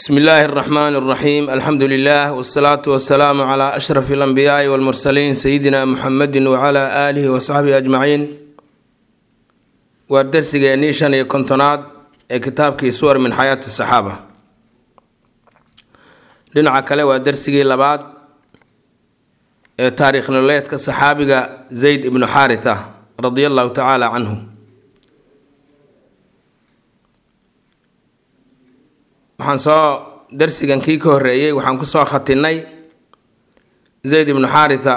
بسم الله الرحمن الرحيم الحمد لله والصلاة والسلام على أشرف الأنبياء والمرسلين سيدنا محمد وعلى آله وصحبه أجمعين ودرسي نيشان يكونتوناد كتاب صور من حياة الصحابة لنا كله ودرسي لبعض تاريخ نوليت كصحابي زيد بن حارثة رضي الله تعالى عنه. waxaan soo darsigan kii ka horeeyay waxaan ku soo khatinay Zayd ibn Haritha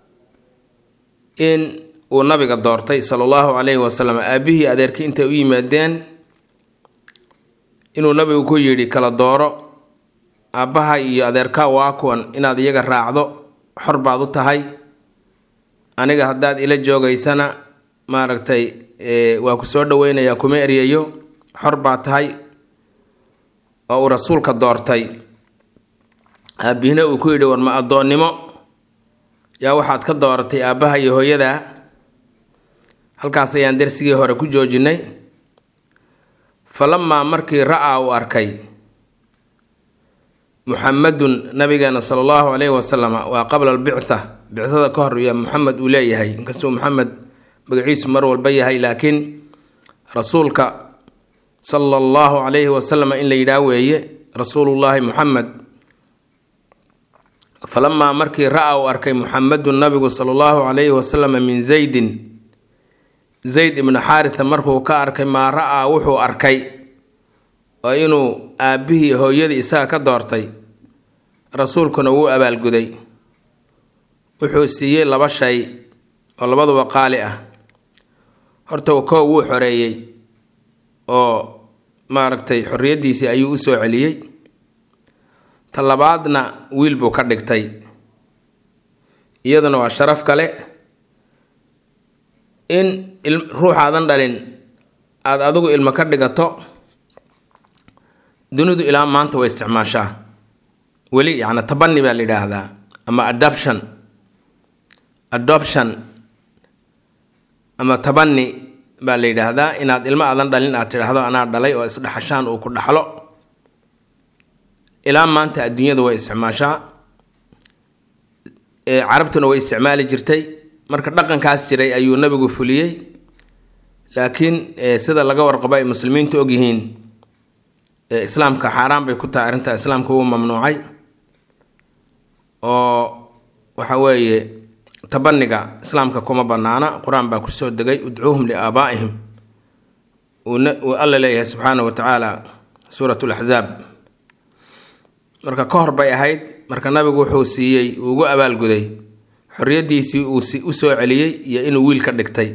in uu nabiga doortay sallallahu alayhi wasallam abihi adeerkii inta u yimaadeen inuu nabigu ku yiri kala dooro abaha iyo adeerka waa kuwan inaad iyaga raacdo xor baad u tahay aniga haddaad ila joogaysana maaragtay waa ku soo dhaweynaya kuma eriyayo xor baad tahay oo rasuulka doortay abina uu ku yiri war ma adoonnimo yaa waxaad ka dooratay aabaha iyo hooyada halkaas ayaan darsigii hore ku joojinay falamma markii raa uu arkay muhammadun nabigana sallallahu alayhi wasallam wa qabla al-bi'thada ka hor ya muhammad uu leeyahay inkastoo muhammad magaciisu mar walba yahay laakiin rasuulka صلى الله عليه وسلم إن ليداوي رسول الله محمد فلما مركي رأوا أركي محمد النبي صلى الله عليه وسلم من زيد بن حارثة مركو كأركي ما رأى وحو أركي وإنه أبيه هو يدي إساء كدورتي رسول كنو أبا القدي وحو السيئ لبشي واللبض وقالئة هرتو كو حريي oo maaragtay xorriyadiisa ayuu u soo celiyay talabaadna wiil buu ka dhigtay iyaduna waa sharaf kale in ruuxaadan dhalin aad adigu ilmo ka dhigato dunidu ilaa maanta way isticmaashaa wali yaani tabanni baa la yiraahdaa ama adoption ama tabanni baa la yiraahdaa inaad ilmo aadan dhalin aad tiraahdo anaa dhalay oo isdhaxashaan uu ku dhaxlo ilaa maanta adduunyada way isticmaashaa carabtuna way isticmaali jirtay marka dhaqankaas jiray ayuu nabigu fuliyay laakiin sida laga warqabay muslimiintu og yihiin islaamka xaraam bay ku tahay arinta islaamku uu mamnuucay oo waxa weeye tabaniga islaamka kuma banaana quraan baa ku soo degay ud'uuhum li aabaa'ihim wa alla leeyahay subhanahu wa ta'ala suuratul ahzab marka ka hor bay ahayd marka nabigu wuxuu siiyay ugu abaal guday xorriyadiisii uu soo celiyay iyo inuu wiil ka dhigtay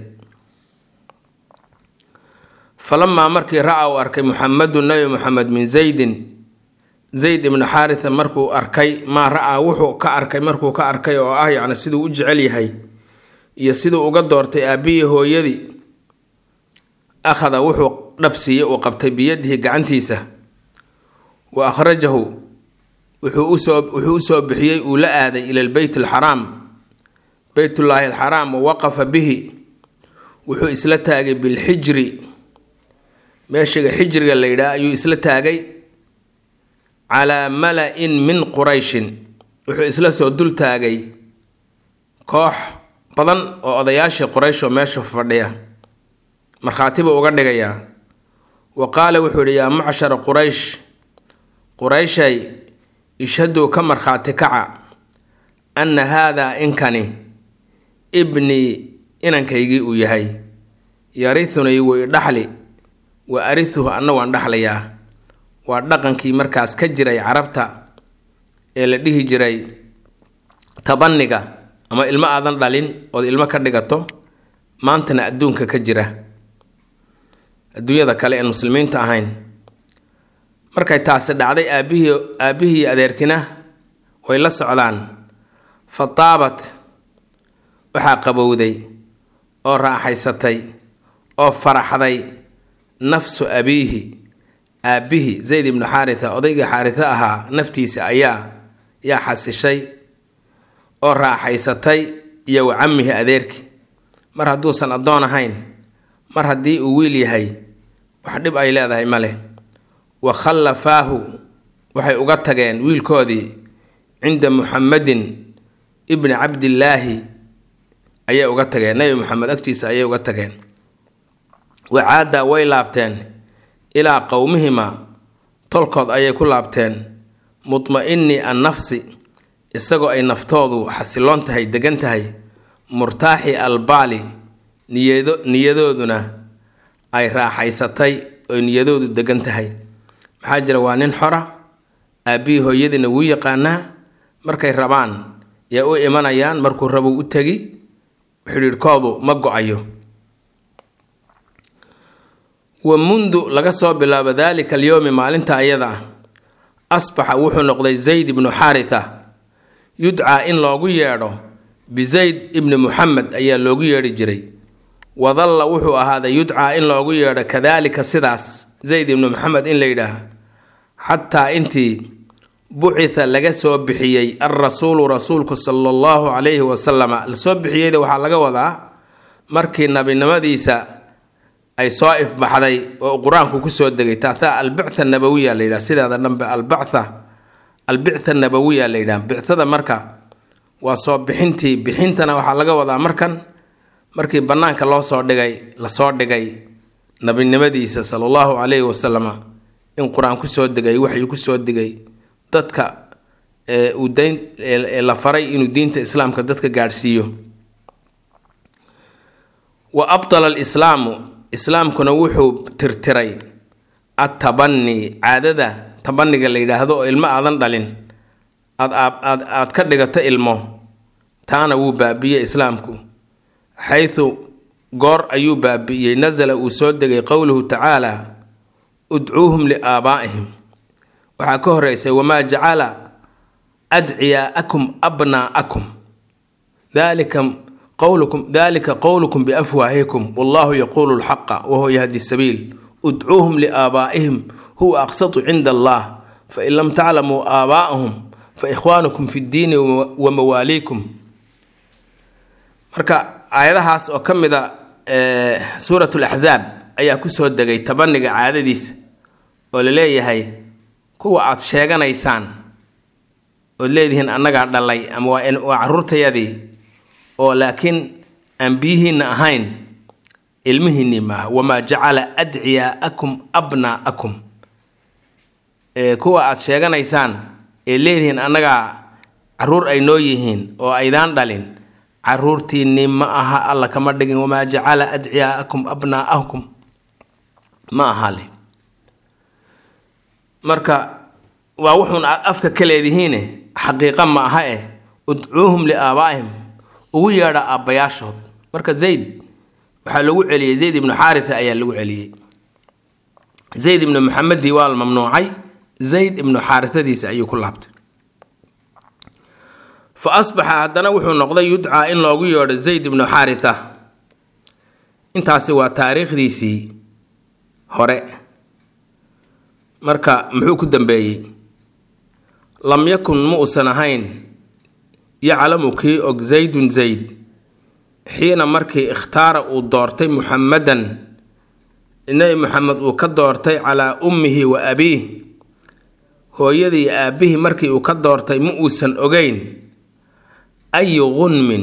falamma markii raa arkay nabi muhammad min zayd ibn Haritha markuu arkay ma raa wuxuu ka arkay markuu ka arkay oo ah yaani sidoo u jecel yahay iyo sidoo uga doortay aabiye hooyadii akhada wuxuu dhabsiye oo qabtay biyadihi gacantiisa wa akhrajahu wuxuu u soo bixiyay uu la aaday ila al-bayt al-haram baytullah al-haram wa waqafa bihi wuxuu isla taagay bil hijri meeshiga hijriga la yiraahdo ayuu isla taagay على ملأ من قريش wuxuu isla soo dul taagay koox badan oo odayaasha quraysh oo meesha fadhiya marxaatiba uga dhigaya waqala wuxuu yiri ya mu'ashara qurayshay ishadu ka marxaati kaca anna hada inkani ibni inankaygi uu yahay yarithuni wa dhaxli wa arithuhu anna waan dhaxlayaa waa dhaqankii markaas ka jiray carabta ee la dhihi jiray tabanniga ama ilmo aadan dhalin oo ilmo ka dhigato maantana adduunka ka jira adduunyada kale ee muslimiinta ahayn markay taas dhacday aabihii adeerkina way la socdaan fataabat waxa qabowday oo raaxaysatay oo faraxday nafsu abihi abihi Zayd ibn Haritha odayga Haritha ahaa naftiisa ayaa xasishay oo raaxaysatay iyo ammihi adeerki mar haduusan adoon ahayn mar hadii uu wiil yahay wax dhib ay leedahay male wa khallafaahu waxay uga tageen wiilkoodii cinda muxammadin ibni cabdillaahi ayay uga tageen, nabi muxamed agtiisa ayay uga tageen. wacaada way laabteen ilaa qowmihima tolkood ayay ku laabteen mutma'ini annafsi isagoo ay naftoodu xasiloon tahay, degan tahay, murtaaxi albaali niyadooduna ay raaxaysatay oo niyadoodu degan tahay. maxaa jira waa nin xora, aabbihii hooyadiina wuu yaqaanaa, markay rabaan yaa u imanayaan, markuu rabo u tegi, xidhiidhkoodu ma go-ayo. wa mundu laga soo bilaabo daalika alyowmi maalinta ayada ah asbaxa wuxuu noqday zayd ibnu xaaritha yudcaa in loogu yeedho bizayd ibni muxamed ayaa loogu yeedhi jiray. wadalla wuxuu ahaaday yudcaa in loogu yeedho kadaalika sidaas zayd ibni muxamed in la yidhaaha xataa intii bucitha laga soo bixiyey alrasuulu rasuulku sala allahu calayhi wasalama. lasoo bixiyeyda waxaa laga wadaa markii nabinimadiisa ay soo ifbaxday oo qur-aanku kusoo degay. taataa albictha nabawiya la yidhaha, sidaada dhanbe albictha nabawiya la yidhaha. bicthada marka waa soo bixintii, bixintana waxaa laga wadaa markii bannaanka lasoo dhigay nabinimadiisa sala allahu calayhi wasalama, in qur-aan kusoo degay, waxyu kusoo degay dadka la faray inuu diinta islaamka dadka gaadhsiiyo. wa abtala alislaamu islaamkuna wuxuu tirtiray attabani caadada tabaniga la yidhaahdo oo ilmo aadan dhalin aad ka dhigato ilmo, taana wuu baabi'iyey islaamku. xaysu goor ayuu baabi'iyey nasala uu soo degay qowluhu tacaala udcuuhum liaabaa'ihim. waxaa ka horeysay wamaa jacala adciyaa'akum abnaa'akum dalika qowlukum biafwaahikum wallahu yaquulu lxaqa wahuwa yahdi sabiil udcuuhum liaabaa'ihim huwa aqsatu cinda allah fain lam taclamuu aabaa'ahum faikhwaanukum fi ddiini wa mawaaliikum. marka aayadahaas oo ka mida suurat laxzaab ayaa kusoo degay tabaniga caadadiisa oo la leeyahay kuwa aad sheeganaysaan ood leedihiin annagaa dhalay ama waa caruurtayadii oo laakiin aan biyihiinna ahayn, ilmihiinnii maaha. wamaa jacala adciyaa'akum abnaa'akum, kuwa aad sheeganaysaan ee leedihiin annagaa caruur ay noo yihiin oo aydaan dhalin, caruurtiinnii ma aha, alla kama dhigin. wamaa jacala adciyaa'akum abnaa'akum ma aha le. marka waa wuxuun aad afka ka leedihiine xaqiiqa ma aha udcuuhum liaabaa'ihim, ugu yeedha aabbayaashood. marka zayd waxaa lagu celiyey, zayd ibnu xaaritha ayaa lagu celiyey. zayd ibnu muxamedii waa la mamnuucay, zayd ibnu xaarithadiisa ayuu ku laabtay. fa asbaxa haddana wuxuu noqday yudcaa in loogu yeedho zayd ibnu xaaritha. intaasi waa taariikhdiisii hore. marka muxuu ku dambeeyey? lam yakun ma uusan ahayn yaclamu kii og zaydun zayd xiina markii ikhtaara uu doortay muxamadan nabi muxamed uu ka doortay calaa ummihi wa abiih, hooyadii aabbihii markii uu ka doortay ma uusan ogeyn ayu gunmin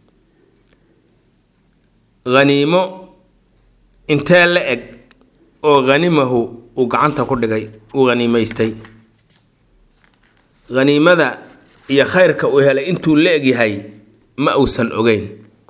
haniimo intee la eg oo hanimahu uu gacanta ku dhigay, uu haniimaystay. haniimada iyo khayrka uu helay intuu la egyahay ma uusan ogeyn.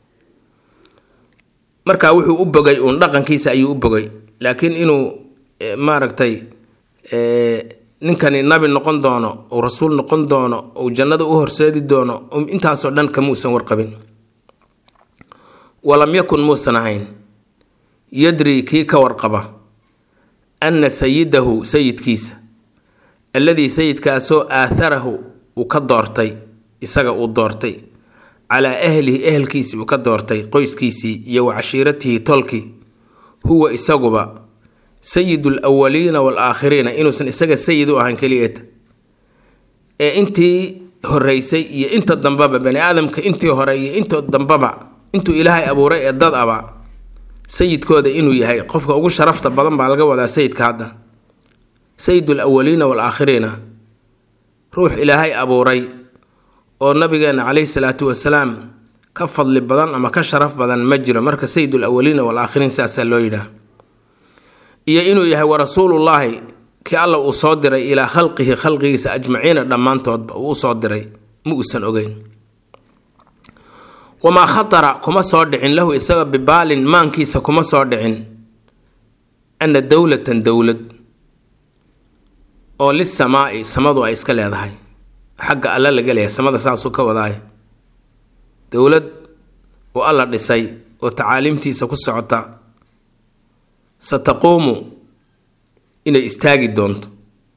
markaa wuxuu u bogay uun dhaqankiisa ayuu u bogay, laakiin inuu maaragtay ninkani nabi noqon doono oo rasuul noqon doono oo jannada u horseedi doono intaasoo dhan kamuusan warqabin. walam yakun muusan ahayn yadri kii ka warqaba anna sayidahu sayidkiisa alladii sayidkaasoo aatharahu uu ka doortay, isaga uu doortay, calaa ahlihi ehelkiisii uu ka doortay, qoyskiisii iyo wa cashiiratihi tolkii, huwa isaguba sayidu alawaliina waalaakhiriina, inuusan isaga sayid u ahaan keliyeeta ee intii horeysay iyo inta dambaba, bani aadamka intii hore iyo inta dambaba, intuu ilaahay abuuray ee dad aba sayidkooda inuu yahay qofka ugu sharafta badan baa laga wadaa sayidka. hadda sayid alawaliina waalaakhiriina ruux ilaahay abuuray oo nabigeena calayhi salaatu wasalaam ka fadli badan ama ka sharaf badan ma jiro. marka sayyidul awwaliina wal aakhiriin saasaa loo yidhaah. iyo inuu yahay warasuulullaahi kii alla uu soo diray ilaa khalqihi khalqigiisa ajmaciina dhammaantoodba uu u soo diray ma uusan ogeyn. wamaa khatara kuma soo dhicin lahu isaga bibaalin maankiisa kuma soo dhicin ana dowlatan dowlad oo lisamaa'i samadu ay iska leedahay, xagga alla laga leeyahay, samada saasuu ka wadaay. dowlad oo alla dhisay oo tacaaliimtiisa ku socota sataquumu inay istaagi doonto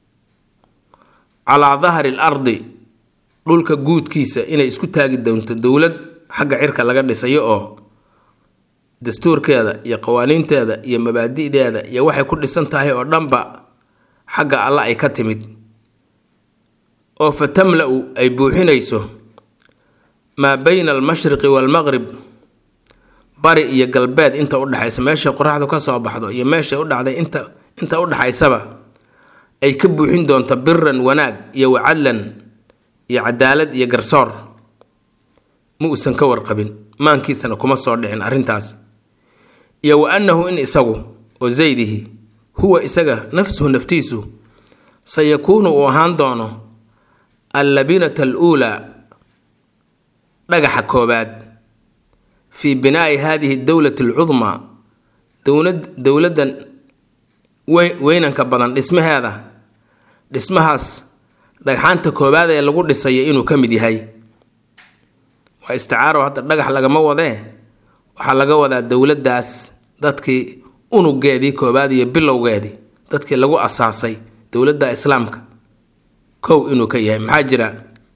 calaa dahri l ardi dhulka guudkiisa inay isku taagi doonto dowlad xagga cirka laga dhisayo oo dastuurkeeda iyo qawaaniinteeda iyo mabaadi'deeda iyo waxay ku dhisan tahay oo dhanba xagga alla ay ka timid, oo fatamla-u ay buuxinayso maa bayna almashriqi waalmaqrib bari iyo galbeed inta u dhaxaysa, meeshay qoraxdu ka soo baxdo iyo meeshay u dhacday inta u dhaxaysaba ay ka buuxin doonto biran wanaag iyo wacadlan iyo cadaalad iyo garsoor. ma uusan ka warqabin, maankiisana kuma soo dhicin arrintaas. iyo wa annahu in isagu oo zaydihi huwa isaga nafsuhu naftiisu sayakuunu uu ahaan doono allabinata aluulaa dhagaxa koobaad fii binaa'i haadihi dowlati alcudmaa dowladdan weynanka badan dhismahaas dhagxaanta koobaad ee lagu dhisaya inuu ka mid yahay. waa isticaaro, hadda dhagax lagama wadee waxaa laga wadaa dowladdaas dadkii unugeedii koobaad iyo bilowgeedii dadkii lagu asaasay dowladda islaamka kow inuu ka yahay. maxaa jira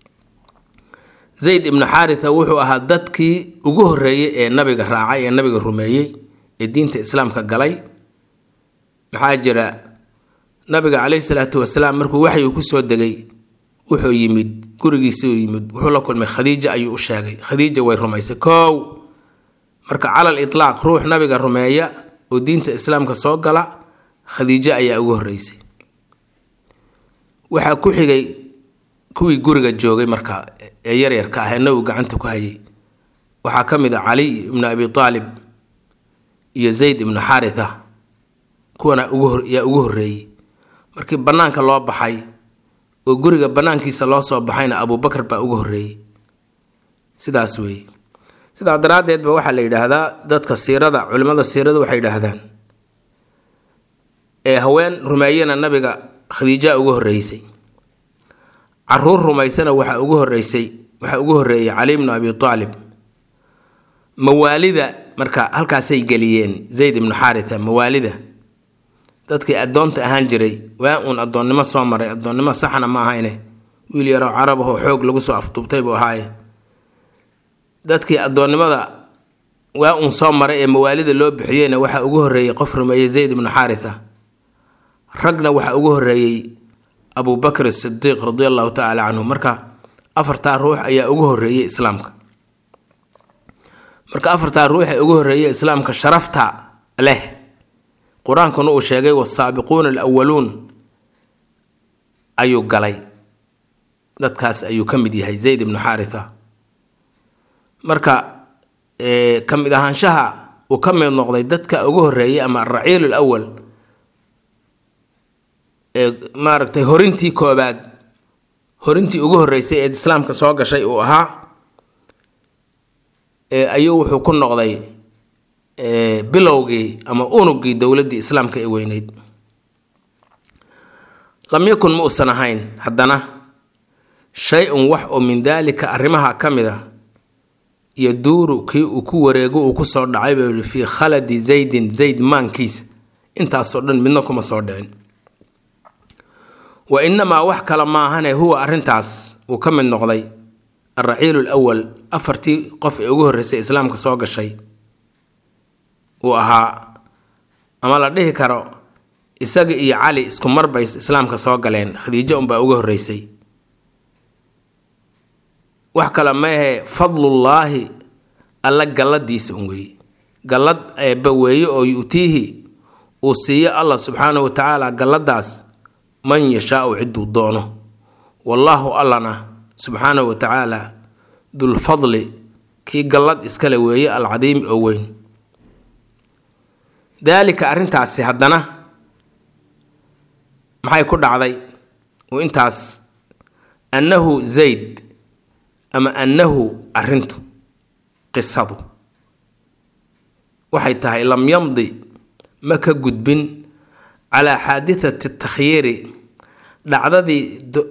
zayd ibnu xaaritha wuxuu ahaa dadkii ugu horreeyey ee nabiga raacay ee nabiga rumeeyey ee diinta islaamka galay. maxaa jira nabiga calayhi salaatu wasalaam markuu waxyi ku soo degay wuxuu yimid gurigiisii yimid, wuxuu la kulmay khadiija, ayuu u sheegay. khadiija way rumaysay kow. marka calal itlaaq ruux nabiga rumeeya oo diinta islaamka soo gala khadiija ayaa ugu horreysay. waxaa ku xigay kuwii guriga joogay marka ee yaryarka ah ee nabigu gacanta ku hayay. waxaa ka mid ah cali ibnu abi aalib iyo zayd ibnu xaaritha, kuwana yaa ugu horreeyey. markii bannaanka loo baxay oo guriga bannaankiisa loo soo baxayna abubakar baa ugu horreeyey. sidaas weeye. sidaa daraaddeed ba waxaa la yidhaahdaa dadka siirada, culimmada siirada waxay yidhaahdaan ee haween rumeeyana nabiga khadiija ugu horreysay, caruur rumaysana waxaa ugu horreeyey cali ibnu abi aalib. mawaalida marka halkaasay geliyeen zayd ibnu xaaritha. mawaalida dadkii addoonta ahaan jiray waa uun addoonnimo soo maray, addoonnimo saxna ma ahayne, wiil yaroo carab ahoo xoog lagu soo afduubtay buu ahaaye. dadkii addoonnimada waa uun soo maray ee mawaalida loo bixiyeyna waxaa ugu horreeyey qof rumeeyey zayd ibnu xaaritha. ragna waxaa ugu horreeyey abubakr asidiiq radia allahu tacaala canhu. marka afartaa ruux ayaa ugu horreeyey islaamka. marka afartaa ruux ee ugu horreeyey islaamka sharafta leh qur-aankuna uu sheegay wasaabiquuna alwaluun ayuu galay. dadkaas ayuu ka mid yahay zayd ibnu xaaritha. marka ka mid ahaanshaha uu ka mid noqday dadka ugu horreeyey ama araciil alawal ee maaragtay horintii koobaad, horintii ugu horreysay ee islaamka soo gashay uu ahaa, ayuu wuxuu ku noqday bilowgii ama unugii dowladdii islaamka ee weyneyd. lam yakun ma uusan ahayn haddana shay-un wax oo min daalika arrimaha ka mid a yaduuru kii uu ku wareego uu ku soo dhacay buu yidhi fii khaladi zaydin, zayd maankiisa intaasoo dhan midna kuma soo dhicin. wa inamaa wax kale maahane huwa arrintaas uu ka mid noqday alraciilu alawal, afartii qof ee ugu horreysay islaamka soo gashay uu ahaa, ama la dhihi karo isaga iyo cali isku marbay islaamka soo galeen, khadiijo unbaa ugu horreysay. wax kale maehe fadlullaahi alla galladiisa un weeye. gallad eebba weeye oo yu'tiihi uu siiyo allah subxaanahu wa tacaala galladaas man yashaau cidduu doono. wallaahu allana subxaanahu wa tacaala dulfadli kii gallad iskale weeye alcadiimi oo weyn. daalika arrintaasi haddana maxay ku dhacday intaas annahu zayd ama annahu arrintu qisadu waxay tahay lam yamdi ma ka gudbin calaa xaadithati takhyiiri dhacdadii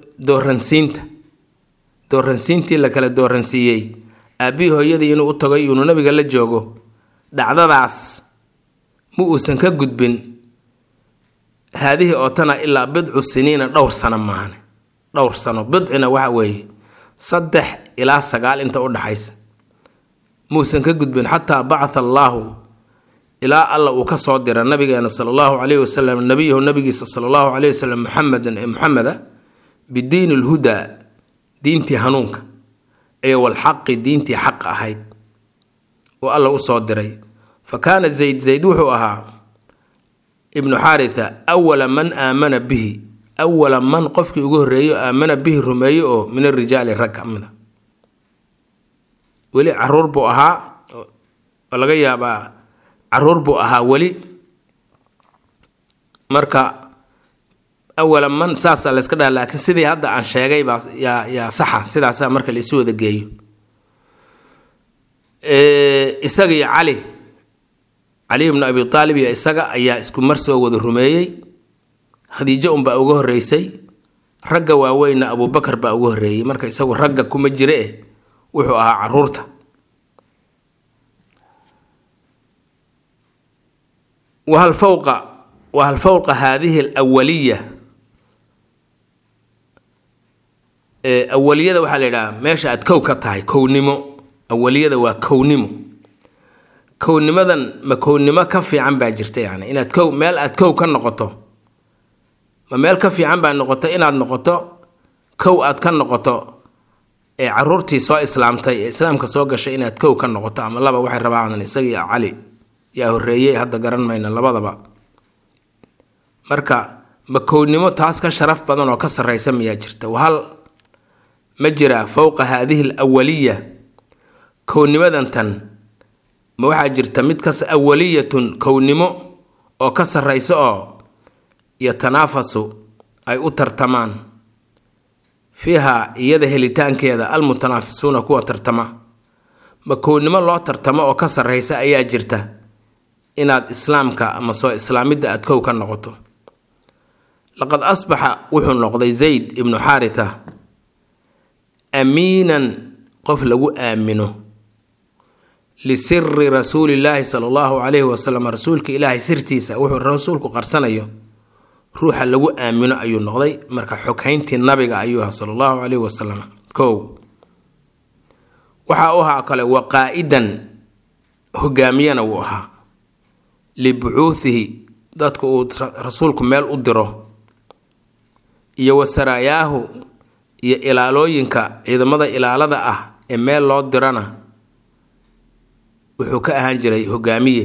dooransiintii la kala dooransiiyey aabbihii hooyadii inuu u tagay inuu nabiga la joogo dhacdadaas ma uusan ka gudbin haadihi oo tana ilaa bidcu siniina dhowr sano maahan dhowr sano bidcina waxa weeye 3 ilaa 9 inta u dhaxaysa muusan ka gudbin xataa bacatha allaahu ilaa alla uu ka soo dira nabigeena sallallahu alayhi wasallam nabigiisa sallallahu alayhi wasallam muxamada bidiin alhuda diintii hanuunka ee wal xaqi diintii xaq ahayd oo alla u soo diray فكان زيد وحوها ابن حارثة أول من آمن به أول من قفك يقول ريو آمن به رميو من الرجال الركع منه ولي عرور بوها ولا جيابا عرور بوها ولي مركا أول من ساس الاسكدا لكن سيدي هذا عن شيء يا صحة سيدا سا مركا الاسود الجيو إسقي علي بن أبي طالب يا إسقى أيا إسكو مرسو وذرميي خديجة بأوجه الرئيسي رجع وين أبو بكر بأوجه الرئي مركز يسوي رجع كم جرئه وحوها عرورته وهل فوق هذه الأولية أولية ده وحلا ماشي أتكوكتها كونمو أولية ده وكونمو كونمدن ما كونما كفي عن باجرتي يعني إن أتكو مال أتكو كان نقطة ما مال كفي عن بان نقطة إن عاد نقطة كو أتكن نقطة عرورتي سواء إسلام كسوق شيء إن أتكو كان نقطة أما الله بوحي ربع عن السجي علي يا هرية هذا قرن ما إن الله بضبع مركا ما كونما تاسك شرف بدن وكسر رئيسا مياجرته وهل مجرى فوق هذه الأولية كونمدن تن ما waxaa jirta mid kas awaliyatun kownimo oo ka sareyso oo yatanaafasu ay u tartamaan fiha iyada helitaankeeda almutanaafisuuna kuwa tartama ma kownimo loo tartamo oo ka sareysa ayaa jirta inaad islaamka ama soo islaamida aad kow ka noqoto laqad asbaha wuxuu noqday zayd ibn xaaritha aminan qof lagu aamino لسر رسول الله صلى الله عليه وسلم رسولك إلهي سرتيسا وحو رسولك قرصانيو روحا لغو آمنو أيو نغضي مركا حكاينتي النبي أيوها صلى الله عليه وسلم كو وحاوها أقل وقائدا هقاميا وها لبعوثه ذاتك رسولك ميل أدره يوسراياه يإلالوينك إذا ماذا إلالذا ميل لو درنا wuxuu ka ahaan jiray hogaamiye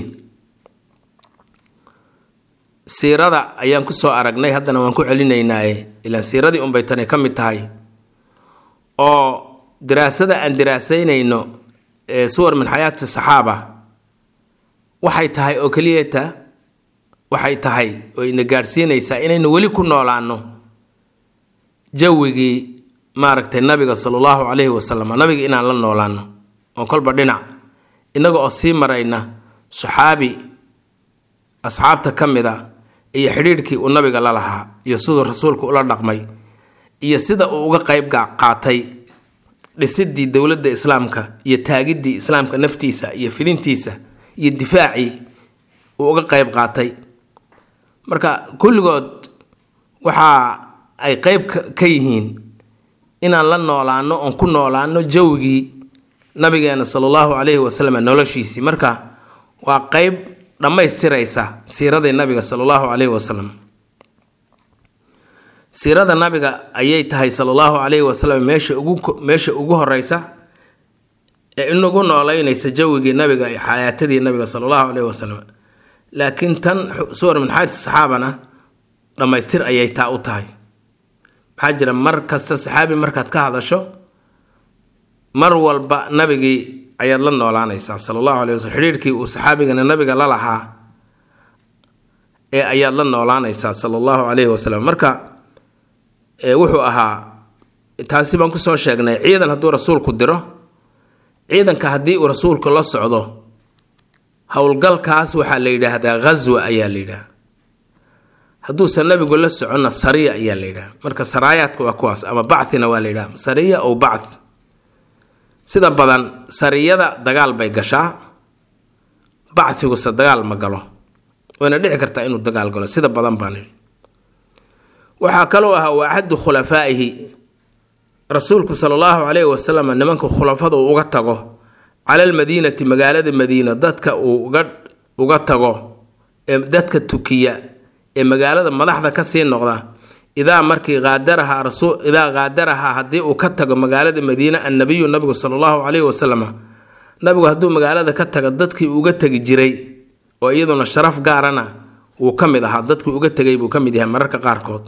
siirada ayaan ku soo aragnay haddana waan ku celinaynaa ila siiradii un bay tan ka mid tahay oo daraasada aan daraasaynayno suwar min xayaat saxaaba waxay tahay oo kaliyeeta waxay tahay oo ina gaarsiinaysaa inaynu wali ku noolaano jawigii maaragtay nabiga sallallahu alayhi wasallam nabiga inaan la noolaano oo kolba dhinac inaga oo sii marayna saxaabi asxaabta kamida iyo xiriirkii uu nabiga la lahaa iyo sidoo rasuulku ula dhaqmay iyo sida uu uga qayb qaatay dhisidii dawladda islaamka iyo taagidii islaamka naftiisa iyo fidintiisa iyo difaaci uu uga qayb qaatay marka kulligood waxa ay qayb ka yihiin inaan la noolaano oo ku noolaano jawigii nabigeena sallallahu alayhi wasallam noloshiisi marka waa qayb dhamaystiraysa siirada nabiga sallallahu alayhi wasallam siirada nabiga ayay tahay sallallahu alayhi wasallam meesha ugu horeysa ee inagu noolaynaysa jawigii nabiga iyo xayaatadii nabiga sallallahu alayhi wasallam laakiin tan suwar min xayaat saxaabana dhamaystir ayay taa u tahay حاجة مركز صحابي مركز كهذا شو مر والبا نبي أياد لنا ولا عنيسا صلى الله عليه وسلم حريركي وصحابي أن النبي قال لها أياد لنا ولا عنيسا صلى الله عليه وسلم مركا وحو أها تحسيبان كسو شيغنا عيدان هدو رسولك ديرو عيدان كهدي ورسولك الله سعودو howlgalkaas waxa la yiraahdaa ghazwa ayaa la yiraahdaa haduu nabigu la socona sariya ayaa la yiraahdaa marka saraayaadku waa kuwaas ama bacthina waa la yiraahdaa sariya oo bacth sida badan sariyada dagaal bay gashaa bacthigu dagaal ma galo wana dhici kartaa inuu dagaal galo sida badan baan waxa kale oo ah waahad khulafaa'ihi rasuulku sallallahu alayhi wasallam nimanka khulafada uga tago على المدينة مقالة المدينة ذاتك وقتغو ذاتك التوكية مقالة ملاحظة كسين نغضا إذا مركي غادرها رسول إذا غادرها هدي وكتغو مقالة المدينة النبي صلى الله عليه وسلم نبي هدو مقالة كتغو ذاتك وقتغ جري وإذن الشرف قارنا وكمدها ذاتك وقتغ وكمدها مركة قاركوت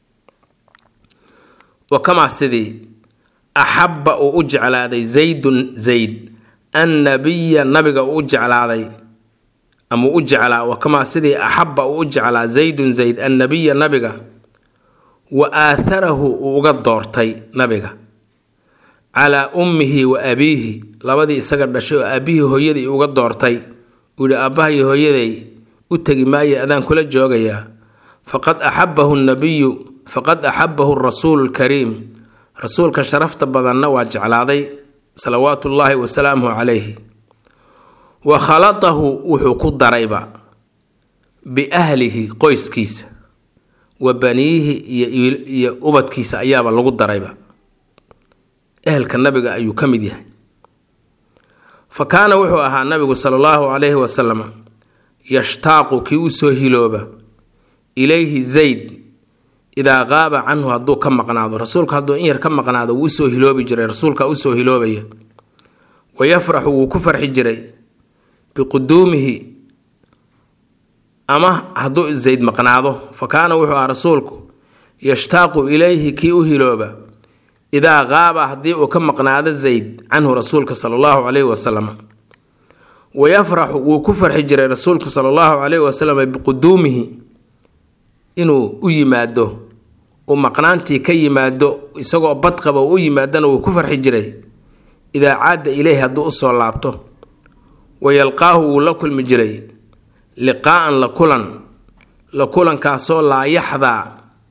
وكما سيدي أحب وأجعل هذا زيد النبي أجعل علي أما أجعل وكما سيدي أحب أجعل زيد النبي نبي وآثره وقدرتي نبي على أمه وأبيه لبدي سجد شو أبيه هو يدي وقدرتي ولا أباه هو يدي أتجي معي أذان كل جوجيا فقد أحبه الرسول الكريم رسول كشرفت بدن وجعل علي صلوات الله وسلامه عليه وخلطه وحكو الضريبة بأهله قيس كيس وبنيه يأبد كيس أيابا لغو الضريبة أهل كالنبي أيو كمديه فكان وحوها النبي صلى الله عليه وسلم يشتاق كيوسو هلوبة إليه زيد إذا غاب عنه هدو كم مقناده رسولك هدو إنير كم مقناده وسو هلوبي جري رسولك وسو هلوبي ويفرح وكفر حجري بقدومه أما هدو زيد مقناده فكان وحوها رسولك يشتاق إليه كيو هلوبة إذا غاب هدو كم مقناده زيد عنه رسولك صلى الله عليه وسلم ويفرح وكفر حجري رسولك صلى الله عليه وسلم بقدومه إنه يماده ومقنانتي كي يماده يسقى بطقبه ويمادنا وكفر حجره إذا عاد إليه هدو أصول لابطه ويلقاه لكل مجري لقاء لكلا كاسول لا يحظى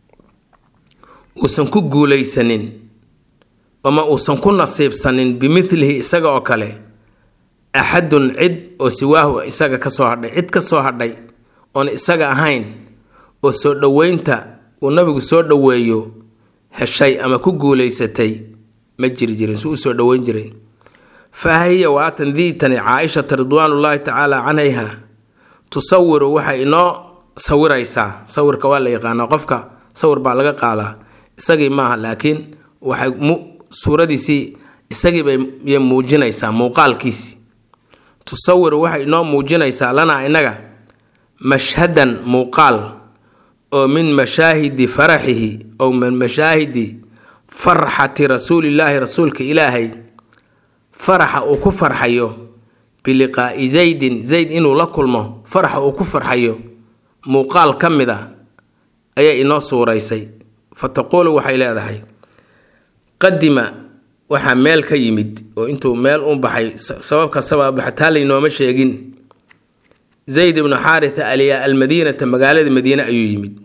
وسنكو قولي سنين وما وسنكو نصيب سنين بمثله إساقا وكاله أحد عد وسواه إساقا كسوهر عد كسوهر دي وان إساقا هين وسو دوينتا ونبي سو دويو هالشيء أما كقوليستي مجري جري سو دوين جري فهي واتن ذيتني عائشة رضوان الله تعالى عنها تصور وحي إنه صور عيسى صور كوالا يقانا قفك صور بالغا قالا إساقي معها لكن وحي صورة دي سي إساقي بيموجين عيسى موقال كيسي تصور وحي إنه موجين عيسى لنا إنك مشهدا موقال أو من مشاهد فرحه أو من مشاهد فرحة رسول الله رسولك إلهي فرح وكفر حيو بلقاء زيد إنه لكلمه فرح وكفر حيو مقال كم ذا أي إنه صوريسي فتقول وحي لا ذحي قدم وحمال كيمد وإنتو مال بحي سببك السبب حتى لي إنه مش يجين زيد بن حارثة أليا المدينة مقالة المدينة أيمد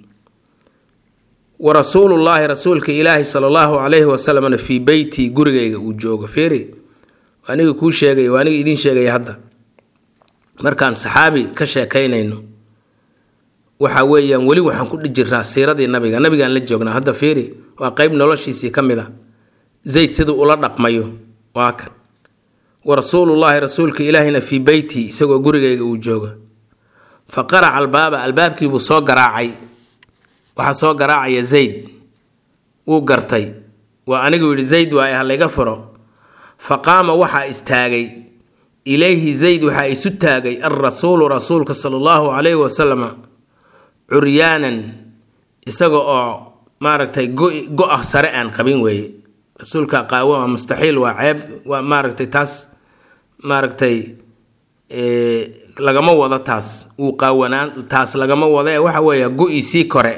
ورسول الله رسولك إلهي صلى الله عليه وسلم في بيتي قرقي وجوغ فيري وأنا كو شيغي وأنا إدين شيغي هذا مركان صحابي كشاكين إنه وحويا ولي وحن كل جرا سيرة النبي كان لجوغنا هذا فيري وقيب نولشيسي كمذا زيد سيدو أولا رقميو واكن ورسول الله رسولك إلهنا في بيتي سوى قرقي وجوغ فقرع الباب كي بصو قراعي وحصو قراعي زيد وقرتي وأنا قول زيد وأيها اللي قفره فقام وحا استاغي إليه زيد وحا استاغي الرسول رسولك صلى الله عليه وسلم عريانا إساقو maaragtay go-ah sare aan qabin weeye rasuulka qaawan waa mustaxiil waa ceeb waa maaragtay taas maaragtay lagama wado taas uu qaawanaan taas lagama wado waxa weeye go-iisii kore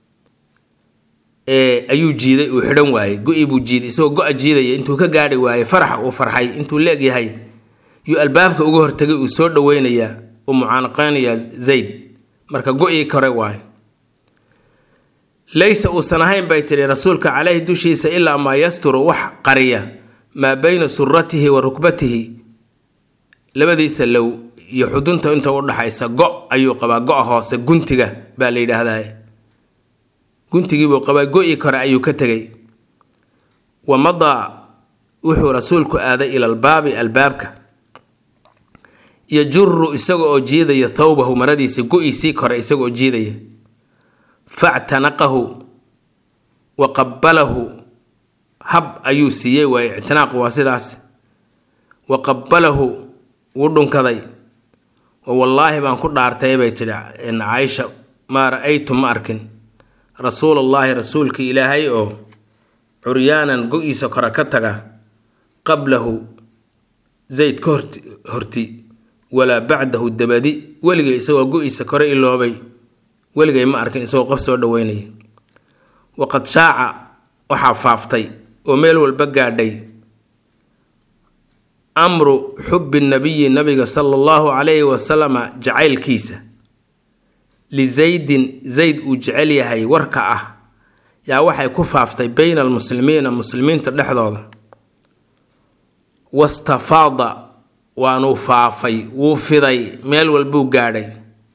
ayuu jiiday uu xidhan waayey go-ii buu jiiday isagoo go-a jiidaya intuu ka gaadhi waayey faraxa uu farxay intuu leegyahay yuu albaabka uga hortagay uu soo dhaweynayaa uu mucaanaqeynayaa zayd marka go-ii kore waaye laysa uusan ahayn bay tiri rasuulka caleyhi dushiisa ilaa maa yasturu wax qariya maa bayna suratihi wa rukbatihi labadiisa low iyo xudunta inta u dhaxaysa go ayuu qabaa go hoose guntiga baa la yiraahdaa guntigii buu qabaa go-ii kore ayuu ka tagay wamada wuxuu rasuulku aaday ila albaabi albaabka yajuru isagoo oo jiidaya thawbahu maradiisa go-iisii kore isagoo oo jiidaya factanaqahu wa qabbalahu hab ayuu siiyey waa ictinaaqu waa sidaas wa qabbalahu wuu dhunkaday wallaahi baan ku dhaartay bay tidhi Caaisha ma ra'aytu ma arkin rasuulullaahi rasuulki ilaahay oo curyaanan go-iisa kore ka taga qablahu zayd ka horti walaa bacdahu dabadi weligay isagoo go-iisa kore iloobay weligay ma arkin isagoo qof soo dhaweynaya waqad shaaca waxaa faaftay oo meel walba gaadhay amru xubbi nabiyi nabiga sala allahu calayhi wasalama jacaylkiisa lizaydin zayd uu jecel yahay warka ah yaa waxay ku faaftay bayna almuslimiina muslimiinta dhexdooda wastafaada waanuu faafay wuu fiday meel walbuu gaadhay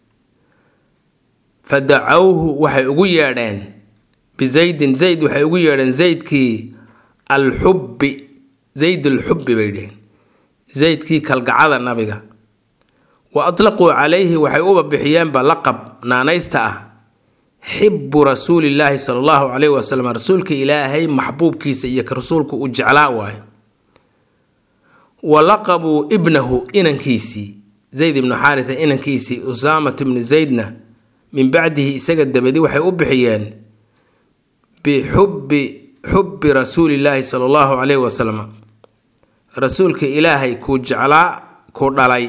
fadacawhu waxay ugu yeedheen bizaydin zayd waxay ugu yeedheen zaydkii alxubbi zayd alxubbi bay dheheen zaydkii kalgacada nabiga wa atlaquu calayhi waxay uba bixiyeenba laqab naanaysta ah xibbu rasuulillaahi sala allahu calayhi wasalam rasuulka ilaahay maxbuubkiisa iyo ka rasuulku uu jeclaa waayo wa laqabuu ibnahu inankiisii zayd ibnu xaaritha inankiisii usaamat ibnu zaydna min bacdihi isaga dabadi waxay u bixiyeen bixubbi rasuulillaahi sala allahu calayhi wasalam rasuulka ilaahay kuu jeclaa kuu dhalay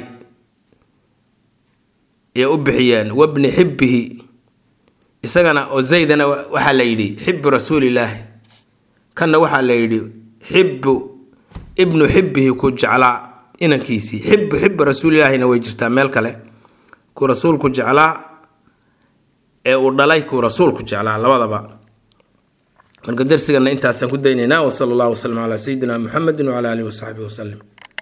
ayay u bixiyeen wabni xibbihi isagana oo zaydana waxaa la yidhi xibbu rasuulillaahi kanna waxaa la yidhi xibbu ibnu xibbihi kuu jeclaa inankiisii xibbu rasuulillaahina way jirtaa meel kale kuu rasuulku jeclaa ee uu dhalay kuu rasuulku jeclaa labadaba marka darsigana intaasaan ku daynaynaa wa sala allahu wasalam calaa sayidina muxamedin wacala aalihi wasaxbihi wasalim